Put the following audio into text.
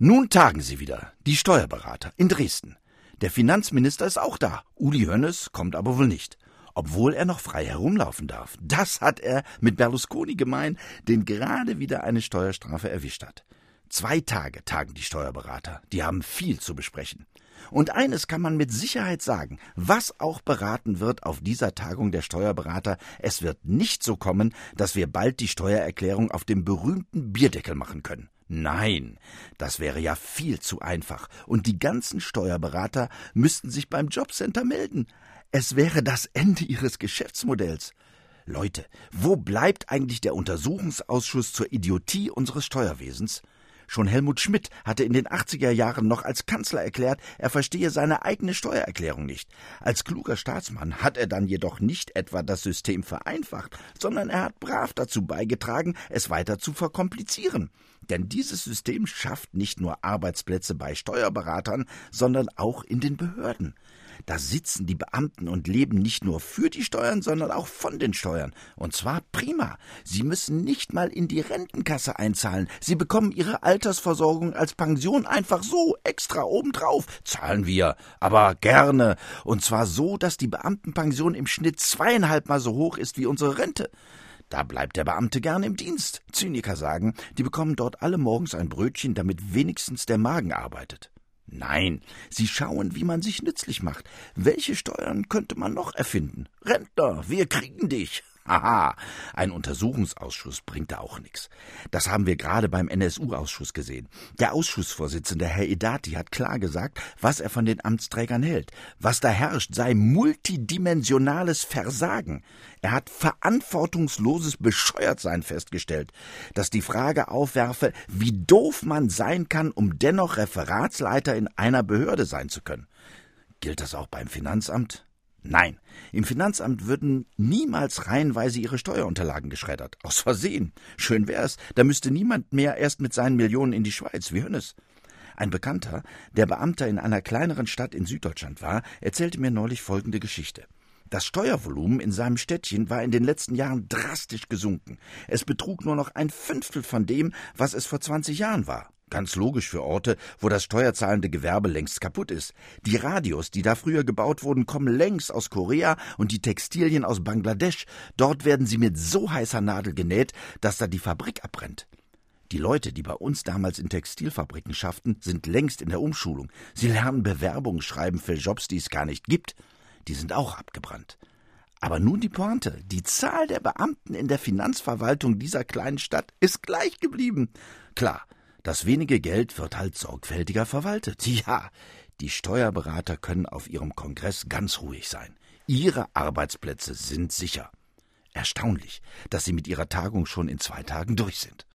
Nun tagen sie wieder, die Steuerberater in Dresden. Der Finanzminister ist auch da. Uli Hoeneß kommt aber wohl nicht, obwohl er noch frei herumlaufen darf. Das hat er mit Berlusconi gemein, den gerade wieder eine Steuerstrafe erwischt hat. 2 Tage tagen die Steuerberater, die haben viel zu besprechen. Und eines kann man mit Sicherheit sagen, was auch beraten wird auf dieser Tagung der Steuerberater, es wird nicht so kommen, dass wir bald die Steuererklärung auf dem berühmten Bierdeckel machen können. Nein, das wäre ja viel zu einfach, und die ganzen Steuerberater müssten sich beim Jobcenter melden. Es wäre das Ende ihres Geschäftsmodells. Leute, wo bleibt eigentlich der Untersuchungsausschuss zur Idiotie unseres Steuerwesens? Schon Helmut Schmidt hatte in den 80er Jahren noch als Kanzler erklärt, er verstehe seine eigene Steuererklärung nicht. Als kluger Staatsmann hat er dann jedoch nicht etwa das System vereinfacht, sondern er hat brav dazu beigetragen, es weiter zu verkomplizieren. Denn dieses System schafft nicht nur Arbeitsplätze bei Steuerberatern, sondern auch in den Behörden. Da sitzen die Beamten und leben nicht nur für die Steuern, sondern auch von den Steuern. Und zwar prima. Sie müssen nicht mal in die Rentenkasse einzahlen. Sie bekommen ihre Altersversorgung als Pension einfach so extra obendrauf. Zahlen wir, aber gerne. Und zwar so, dass die Beamtenpension im Schnitt 2,5-mal so hoch ist wie unsere Rente. Da bleibt der Beamte gern im Dienst. Zyniker sagen, die bekommen dort alle morgens ein Brötchen, damit wenigstens der Magen arbeitet. Nein, sie schauen, wie man sich nützlich macht. Welche Steuern könnte man noch erfinden? Rentner, wir kriegen dich. Haha, ein Untersuchungsausschuss bringt da auch nichts. Das haben wir gerade beim NSU-Ausschuss gesehen. Der Ausschussvorsitzende, Herr Edati, hat klar gesagt, was er von den Amtsträgern hält. Was da herrscht, sei multidimensionales Versagen. Er hat verantwortungsloses Bescheuertsein festgestellt, das die Frage aufwerfe, wie doof man sein kann, um dennoch Referatsleiter in einer Behörde sein zu können. Gilt das auch beim Finanzamt? Nein, im Finanzamt würden niemals reihenweise ihre Steuerunterlagen geschreddert. Aus Versehen. Schön wär's, da müsste niemand mehr erst mit seinen Millionen in die Schweiz, wie Hoeneß. Ein Bekannter, der Beamter in einer kleineren Stadt in Süddeutschland war, erzählte mir neulich folgende Geschichte. Das Steuervolumen in seinem Städtchen war in den letzten Jahren drastisch gesunken. Es betrug nur noch 1/5 von dem, was es vor 20 Jahren war. Ganz logisch für Orte, wo das steuerzahlende Gewerbe längst kaputt ist. Die Radios, die da früher gebaut wurden, kommen längst aus Korea und die Textilien aus Bangladesch. Dort werden sie mit so heißer Nadel genäht, dass da die Fabrik abbrennt. Die Leute, die bei uns damals in Textilfabriken schafften, sind längst in der Umschulung. Sie lernen Bewerbungen schreiben für Jobs, die es gar nicht gibt. Die sind auch abgebrannt. Aber nun die Pointe. Die Zahl der Beamten in der Finanzverwaltung dieser kleinen Stadt ist gleich geblieben. Klar, das wenige Geld wird halt sorgfältiger verwaltet. Ja, die Steuerberater können auf ihrem Kongress ganz ruhig sein. Ihre Arbeitsplätze sind sicher. Erstaunlich, dass sie mit ihrer Tagung schon in 2 Tagen durch sind.